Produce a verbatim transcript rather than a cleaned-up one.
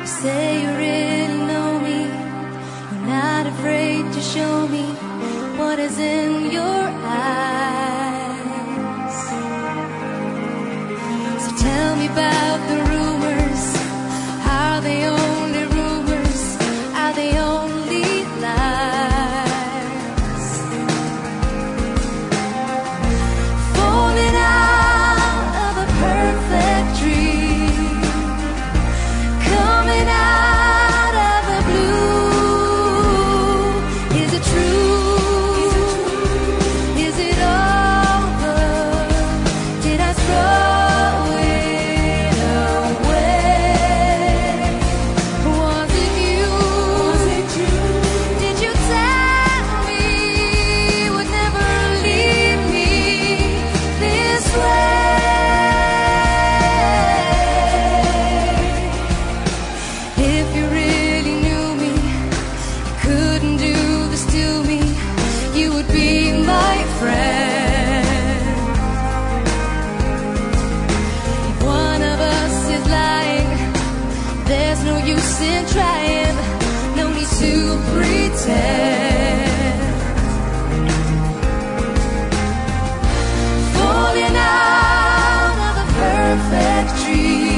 say you really know me. You're not afraid to show me what is in your eyes. So tell me about the rumors. Are they only rumors? Are they only lies? Falling out of a perfect dream, coming out of the blue. Is it true? Is it over? Did I throw it away? Was it you? Did you tell me you would never leave me this way? If you really knew me, couldn't do this to me, you would be my friend. If one of us is lying, there's no use in trying, no need to pretend. Falling out of a perfect dream,